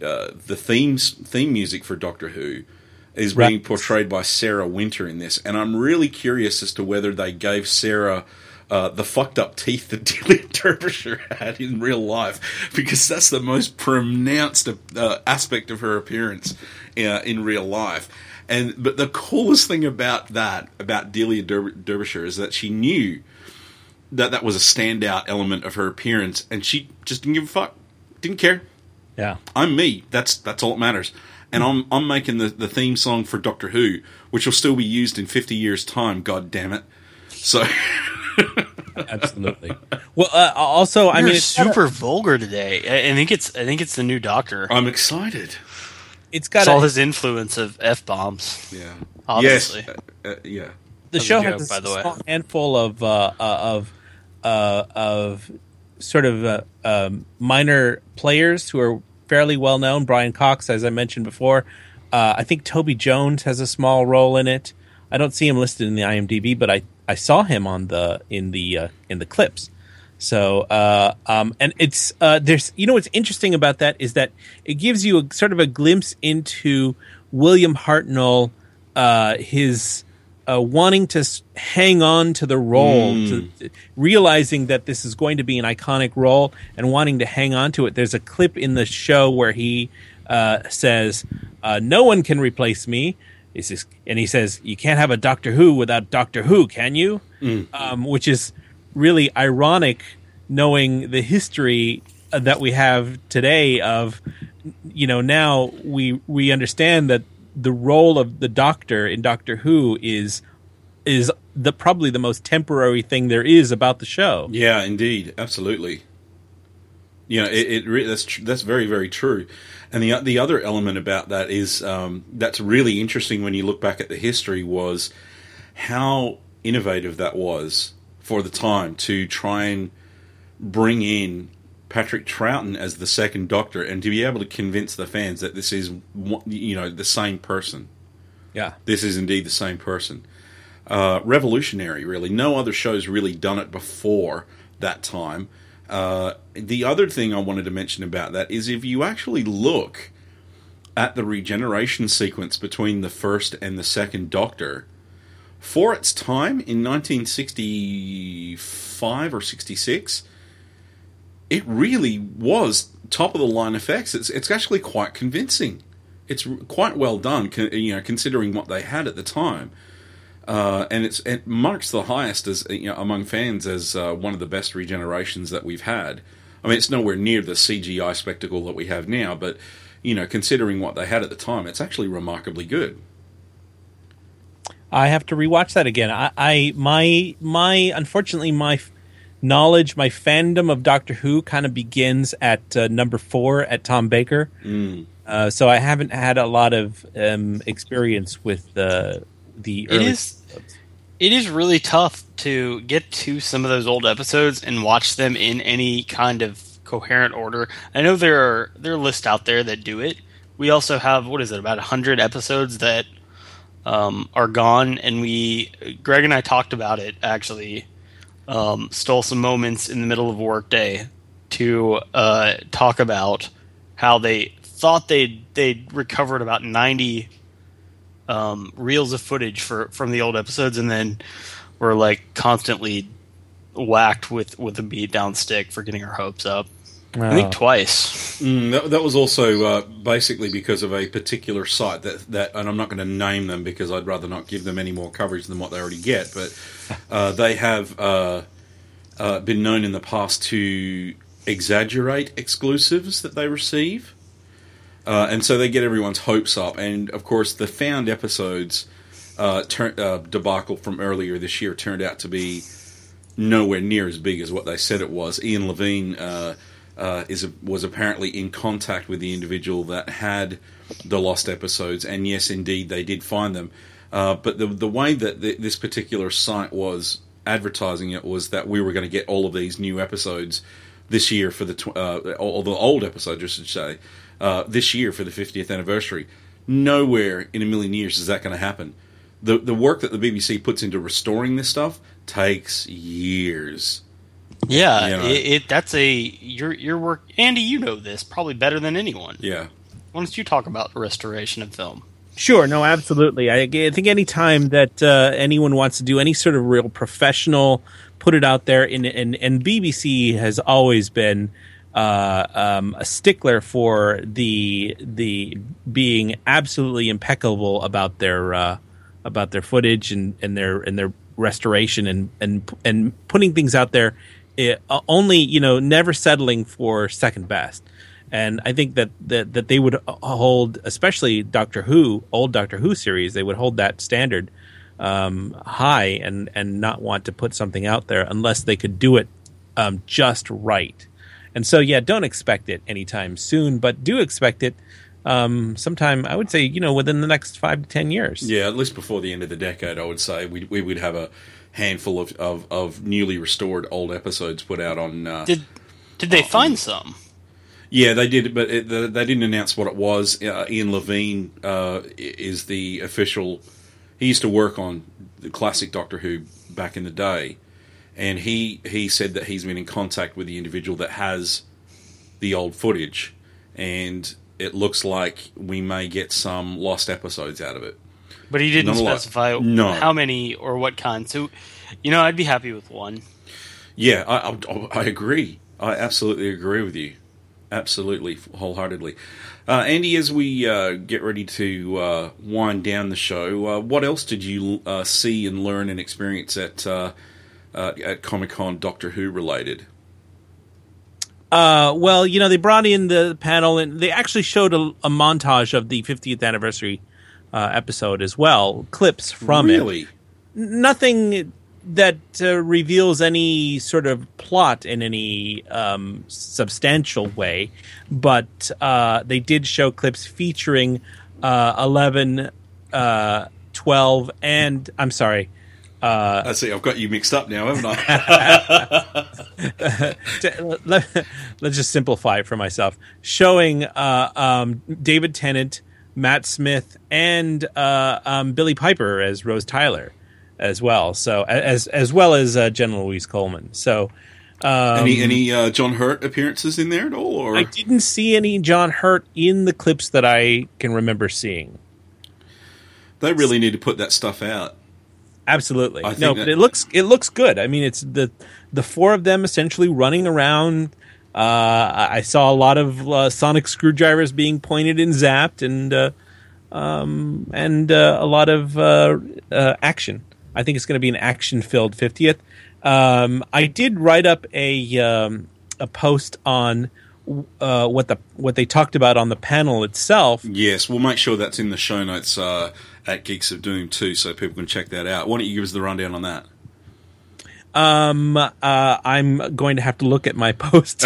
[SPEAKER 2] theme music for Doctor Who, is being portrayed by Sarah Winter in this, and I'm really curious as to whether they gave Sarah the fucked up teeth that Delia Derbyshire had in real life, because that's the most pronounced aspect of her appearance in real life. But the coolest thing about Delia Derbyshire is that she knew that was a standout element of her appearance, and she just didn't give a fuck, didn't care.
[SPEAKER 3] Yeah,
[SPEAKER 2] I'm me. That's all that matters. And I'm making the theme song for Doctor Who, which will still be used in 50 years' time. God damn it! So,
[SPEAKER 3] absolutely. Well, also, I mean, it's
[SPEAKER 12] super vulgar today. I think it's the new Doctor.
[SPEAKER 2] I'm excited.
[SPEAKER 3] It's got
[SPEAKER 12] all his influence of F-bombs.
[SPEAKER 2] Yeah,
[SPEAKER 12] obviously.
[SPEAKER 2] Yes. Yeah.
[SPEAKER 3] The show has a small handful of sort of minor players who are fairly well known. Brian Cox, as I mentioned before. I think Toby Jones has a small role in it. I don't see him listed in the IMDb, but I saw him in the clips. So and it's there's what's interesting about that is that it gives you a sort of a glimpse into William Hartnell, his wanting to hang on to the role, realizing that this is going to be an iconic role and wanting to hang on to it. There's a clip in the show where he says, "No one can replace me." And he says, "You can't have a Doctor Who without Doctor Who, can you?" Which is really ironic, knowing the history that we have today of, now we understand that the role of the Doctor in Doctor Who is probably the most temporary thing there is about the show.
[SPEAKER 2] Yeah, indeed. Absolutely. You know, that's very, very true. And the other element about that is that's really interesting when you look back at the history was how innovative that was for the time to try and bring in Patrick Troughton as the second Doctor and to be able to convince the fans that this is, you know, the same person.
[SPEAKER 3] Yeah.
[SPEAKER 2] This is indeed the same person. Revolutionary, really. No other show's really done it before that time. The other thing I wanted to mention about that is if you actually look at the regeneration sequence between the first and the second Doctor, for its time in 1965 or 66, it really was top of the line effects. It's actually quite convincing. It's quite well done, you know, considering what they had at the time. And it marks the highest as, you know, among fans as one of the best regenerations that we've had. I mean, it's nowhere near the CGI spectacle that we have now, but, you know, considering what they had at the time, it's actually remarkably good.
[SPEAKER 3] I have to rewatch that again. Unfortunately, my knowledge, my fandom of Doctor Who kind of begins at number 4 at Tom Baker. So I haven't had a lot of experience with the early episodes.
[SPEAKER 12] It is really tough to get to some of those old episodes and watch them in any kind of coherent order. I know there are lists out there that do it. We also have, about 100 episodes that are gone, and Greg and I talked about it, actually. Stole some moments in the middle of a work day to talk about how they thought they'd recovered about 90 reels of footage from the old episodes, and then we're like constantly whacked with a beat down stick for getting our hopes up. I think twice.
[SPEAKER 2] That was also basically because of a particular site that, and I'm not going to name them because I'd rather not give them any more coverage than what they already get, but they have been known in the past to exaggerate exclusives that they receive. And so they get everyone's hopes up. And, of course, the found episodes debacle from earlier this year turned out to be nowhere near as big as what they said it was. Ian Levine was apparently in contact with the individual that had the lost episodes. And, yes, indeed, they did find them. But the way that this particular site was advertising it was that we were going to get all of these new episodes this year for all the old episodes, I should say, this year for the 50th anniversary. Nowhere in a million years is that going to happen. The work that the BBC puts into restoring this stuff takes years.
[SPEAKER 12] Yeah, you know? That's your work, Andy. You know this probably better than anyone.
[SPEAKER 2] Yeah.
[SPEAKER 12] Why don't you talk about restoration of film?
[SPEAKER 3] Sure, no, absolutely. I think any time that anyone wants to do any sort of real professional, put it out there, and BBC has always been a stickler for the being absolutely impeccable about their footage and their restoration and putting things out there, only, you know, never settling for second best. And I think that they would hold, especially Doctor Who, old Doctor Who series, they would hold that standard high and not want to put something out there unless they could do it just right. And so, yeah, don't expect it anytime soon, but do expect it sometime, I would say, you know, within the next 5 to 10 years.
[SPEAKER 2] Yeah, at least before the end of the decade, I would say. We would have a handful of newly restored old episodes put out on...
[SPEAKER 12] Did they find some?
[SPEAKER 2] Yeah, they did, but they didn't announce what it was. Ian Levine is the official... He used to work on the classic Doctor Who back in the day, and he said that he's been in contact with the individual that has the old footage, and it looks like we may get some lost episodes out of it.
[SPEAKER 12] But he didn't specify how many or what kind. So, you know, I'd be happy with one.
[SPEAKER 2] Yeah, I agree. I absolutely agree with you. Absolutely, wholeheartedly. Andy, as we get ready to wind down the show, what else did you see and learn and experience at Comic-Con Doctor Who related?
[SPEAKER 3] Well, you know, they brought in the panel and they actually showed a montage of the 50th anniversary episode as well, clips from it.
[SPEAKER 2] Really?
[SPEAKER 3] Nothing reveals any sort of plot in any substantial way, but they did show clips featuring 11, 12, and I'm sorry.
[SPEAKER 2] I see. I've got you mixed up now, haven't I?
[SPEAKER 3] Let's just simplify it for myself. Showing David Tennant, Matt Smith, and Billy Piper as Rose Tyler as well. So as well as Jenna Louise Coleman. So
[SPEAKER 2] any John Hurt appearances in there at all? Or?
[SPEAKER 3] I didn't see any John Hurt in the clips that I can remember seeing.
[SPEAKER 2] They really need to put that stuff out.
[SPEAKER 3] Absolutely. But it looks good. I mean, it's the four of them essentially running around. I saw a lot of sonic screwdrivers being pointed and zapped, and a lot of action. I think it's going to be an action-filled 50th. I did write up a post on what they talked about on the panel itself.
[SPEAKER 2] Yes, we'll make sure that's in the show notes at Geeks of Doom too, so people can check that out. Why don't you give us the rundown on that?
[SPEAKER 3] I'm going to have to look at my post.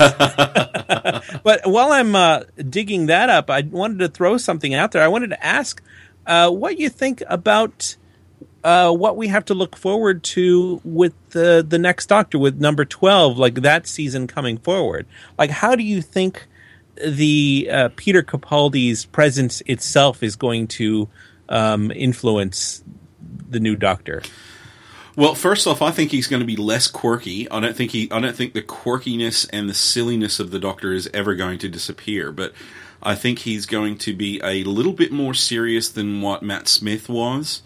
[SPEAKER 3] But while I'm digging that up, I wanted to throw something out there. I wanted to ask what you think about what we have to look forward to with the next Doctor, with number 12, like that season coming forward. Like, how do you think the Peter Capaldi's presence itself is going to influence the new Doctor?
[SPEAKER 2] Well, first off, I think he's going to be less quirky. I don't think the quirkiness and the silliness of the Doctor is ever going to disappear, but I think he's going to be a little bit more serious than what Matt Smith was.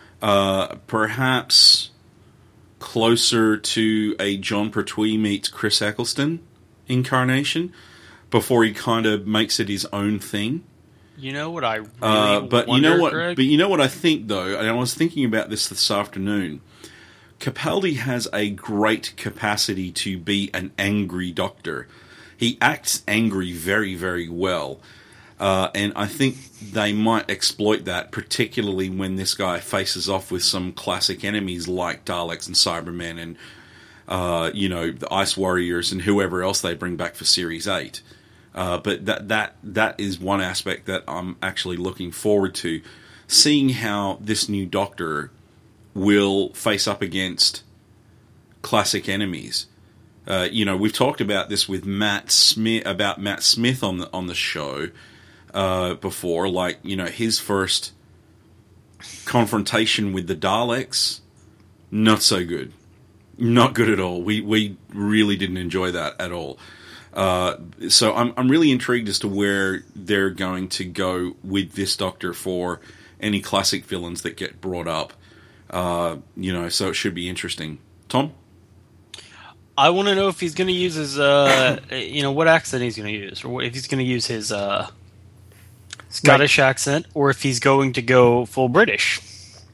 [SPEAKER 2] Perhaps closer to a John Pertwee meets Chris Eccleston incarnation before he kind of makes it his own thing.
[SPEAKER 12] You know what I really
[SPEAKER 2] but
[SPEAKER 12] wonder,
[SPEAKER 2] you know what?
[SPEAKER 12] Greg?
[SPEAKER 2] But you know what I think, though, and I was thinking about this afternoon. Capaldi has a great capacity to be an angry Doctor. He acts angry very, very well. And I think they might exploit that, particularly when this guy faces off with some classic enemies like Daleks and Cybermen and, the Ice Warriors and whoever else they bring back for Series 8. But that is one aspect that I'm actually looking forward to, seeing how this new Doctor will face up against classic enemies. We've talked about this with Matt Smith on the show before. Like, his first confrontation with the Daleks, not so good, not good at all. We really didn't enjoy that at all. So I'm really intrigued as to where they're going to go with this Doctor for any classic villains that get brought up. So it should be interesting. Tom?
[SPEAKER 12] I want to know if he's going to use his, what accent he's going to use, or if he's going to use his Scottish accent, or if he's going to go full British.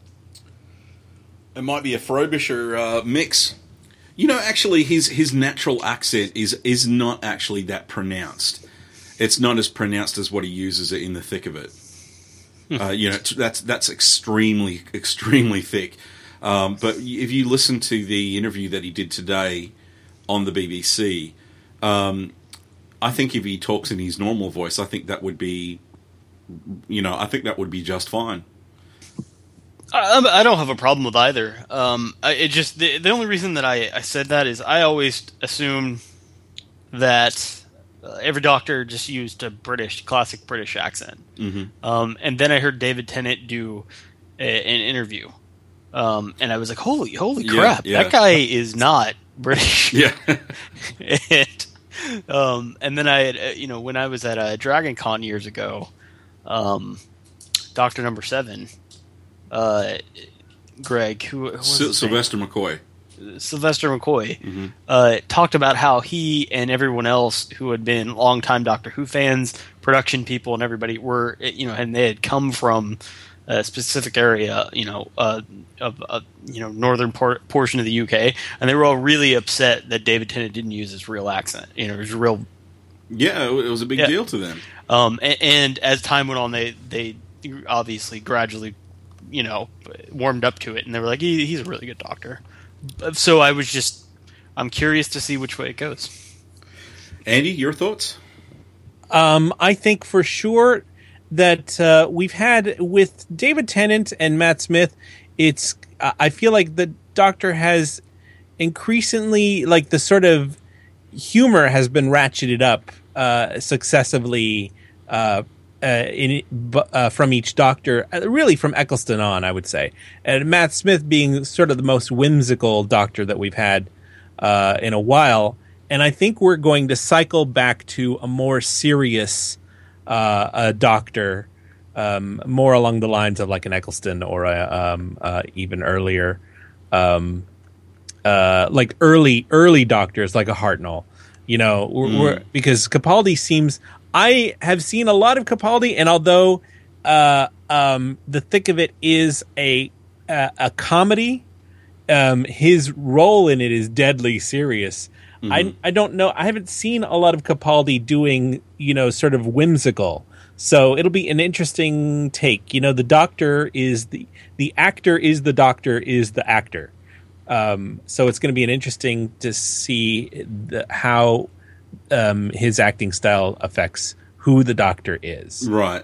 [SPEAKER 2] It might be a Frobisher mix. Actually, his natural accent is not actually that pronounced. It's not as pronounced as what he uses in the thick of it. That's extremely, extremely thick. But if you listen to the interview that he did today on the BBC, I think if he talks in his normal voice, I think that would be, just fine.
[SPEAKER 12] I don't have a problem with either. The only reason that I said that is I always assumed that every Doctor just used a classic British accent.
[SPEAKER 2] Mm-hmm.
[SPEAKER 12] And then I heard David Tennant do an interview, and I was like, "Holy crap!
[SPEAKER 2] Yeah.
[SPEAKER 12] That guy is not British."
[SPEAKER 2] Yeah.
[SPEAKER 12] And then I had, when I was at Dragon Con years ago, Doctor Number 7. Greg, who was
[SPEAKER 2] Sylvester McCoy.
[SPEAKER 12] Sylvester McCoy
[SPEAKER 2] Mm-hmm.
[SPEAKER 12] talked about how he and everyone else who had been longtime Doctor Who fans, production people, and everybody were, and they had come from a specific area, northern portion of the UK, and they were all really upset that David Tennant didn't use his real accent. It was real.
[SPEAKER 2] Yeah, it was a big deal to them.
[SPEAKER 12] And as time went on, they obviously gradually warmed up to it, and they were like, he's a really good doctor. So I'm curious to see which way it goes.
[SPEAKER 2] Andy, your thoughts?
[SPEAKER 3] I think for sure that we've had with David Tennant and Matt Smith, I feel like the Doctor has increasingly, like, the sort of humor has been ratcheted up successively from each Doctor, really from Eccleston on, I would say. And Matt Smith being sort of the most whimsical Doctor that we've had in a while. And I think we're going to cycle back to a more serious Doctor, more along the lines of like an Eccleston or even earlier, like early Doctors, like a Hartnell. Because Capaldi seems. I have seen a lot of Capaldi, and although the thick of it is a comedy, his role in it is deadly serious. Mm-hmm. I don't know. I haven't seen a lot of Capaldi doing, sort of whimsical. So it'll be an interesting take. The Doctor is the actor is the Doctor is the actor. So it's going to be an interesting to see how his acting style affects who the Doctor is.
[SPEAKER 2] Right.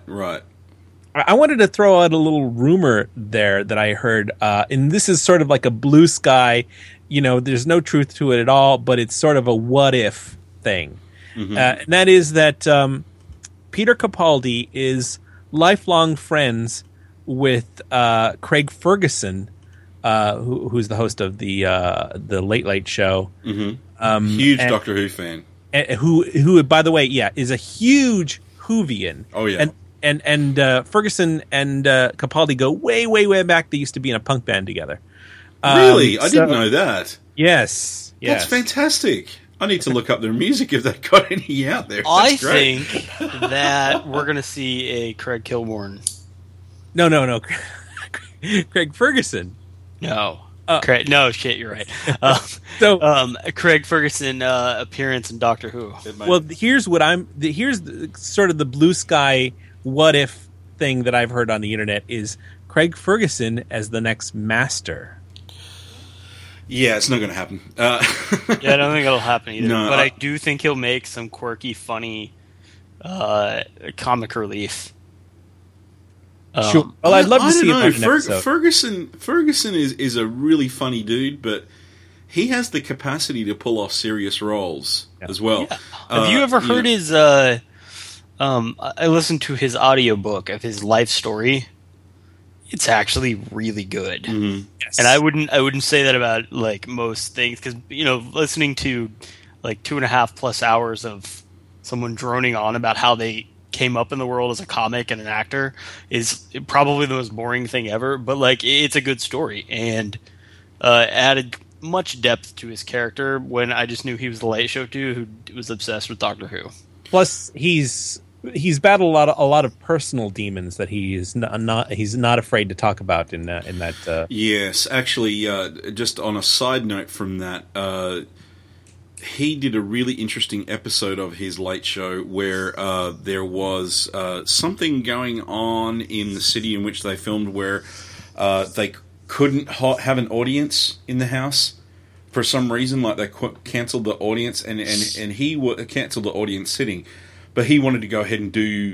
[SPEAKER 3] I wanted to throw out a little rumor there that I heard, and this is sort of like a blue sky. There's no truth to it at all, but it's sort of a what if thing. Mm-hmm. And that is that Peter Capaldi is lifelong friends with Craig Ferguson, who's the host of the Late Late Show.
[SPEAKER 2] Mm-hmm. Huge Doctor Who fan.
[SPEAKER 3] Who, by the way, is a huge Whovian.
[SPEAKER 2] Oh yeah.
[SPEAKER 3] And Ferguson and Capaldi go way, way, way back. They used to be in a punk band together.
[SPEAKER 2] Really? I didn't know that.
[SPEAKER 3] Yes.
[SPEAKER 2] That's fantastic. I need to look up their music if they've got any out there. That's great.
[SPEAKER 12] Think that we're going to see a Craig Kilborn.
[SPEAKER 3] No. Craig Ferguson.
[SPEAKER 12] No. Craig, no, shit, you're right. Craig Ferguson appearance in Doctor Who.
[SPEAKER 3] Well, here's sort of the blue sky what if thing that I've heard on the internet is Craig Ferguson as the next Master.
[SPEAKER 2] Yeah, it's not going to happen.
[SPEAKER 12] Yeah, I don't think it'll happen either.
[SPEAKER 2] No,
[SPEAKER 12] but I do think he'll make some quirky, funny comic relief.
[SPEAKER 3] Sure. Well, I'd love to see
[SPEAKER 2] it. Ferguson is a really funny dude, but he has the capacity to pull off serious roles as well.
[SPEAKER 12] Yeah. Have you ever heard his? I listened to his audiobook of his life story. It's actually really good,
[SPEAKER 3] yes.
[SPEAKER 12] And I wouldn't say that about like most things because listening to like 2.5+ hours of someone droning on about how they came up in the world as a comic and an actor is probably the most boring thing ever. But like, it's a good story and added much depth to his character when I just knew he was the Late Show dude who was obsessed with Doctor Who.
[SPEAKER 3] Plus, he's battled a lot of personal demons that he's not afraid to talk about in that.
[SPEAKER 2] Yes, actually, just on a side note from that, he did a really interesting episode of his Late Show where there was something going on in the city in which they filmed where they couldn't have an audience in the house for some reason. Like they cancelled the audience, and he cancelled the audience sitting. But he wanted to go ahead and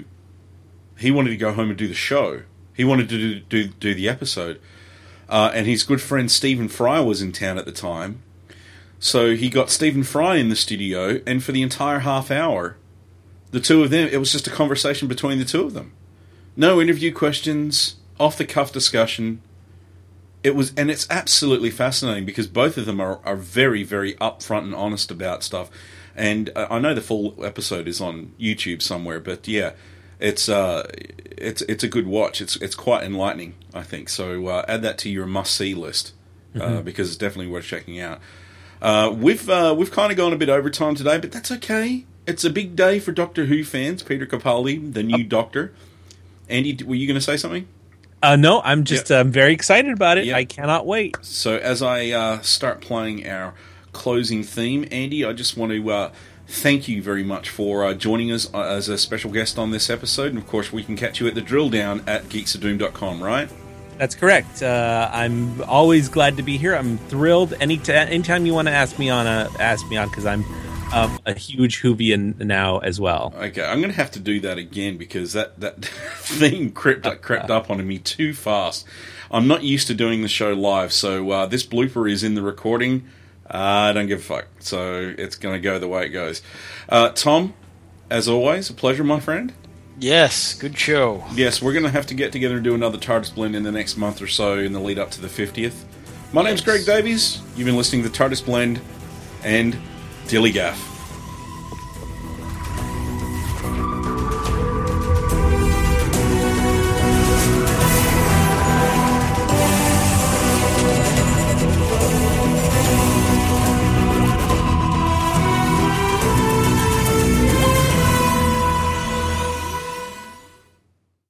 [SPEAKER 2] he wanted to go home and do the show. He wanted to do the episode. And his good friend Stephen Fry was in town at the time. So he got Stephen Fry in the studio, and for the entire half hour, the two of them, it was just a conversation between the two of them. No interview questions, off-the-cuff discussion. And it's absolutely fascinating because both of them are very, very upfront and honest about stuff. And I know the full episode is on YouTube somewhere, but yeah, it's a good watch. It's quite enlightening, I think. So add that to your must-see list because it's definitely worth checking out. We've kind of gone a bit overtime today, but that's okay. It's a big day for Doctor Who fans. Peter Capaldi, the new Doctor. Andy, were you going to say something?
[SPEAKER 3] No, I'm just very excited about it. I cannot wait.
[SPEAKER 2] So as I start playing our closing theme, Andy, I just want to thank you very much for joining us as a special guest on this episode. And of course, we can catch you at the drill down at geeksadoom.com, right?
[SPEAKER 3] That's correct. I'm always glad to be here. I'm thrilled. Anytime you want to ask me on, because I'm a huge Whovian now as well.
[SPEAKER 2] Okay, I'm going to have to do that again because that thing crept up on me too fast. I'm not used to doing the show live, so this blooper is in the recording. I don't give a fuck. So it's going to go the way it goes. Tom, as always, a pleasure, my friend.
[SPEAKER 12] Yes, good show.
[SPEAKER 2] Yes, we're going to have to get together and do another TARDIS Blend in the next month or so in the lead up to the 50th. My name's Greg Davies. You've been listening to the TARDIS Blend and Dilly Gaff.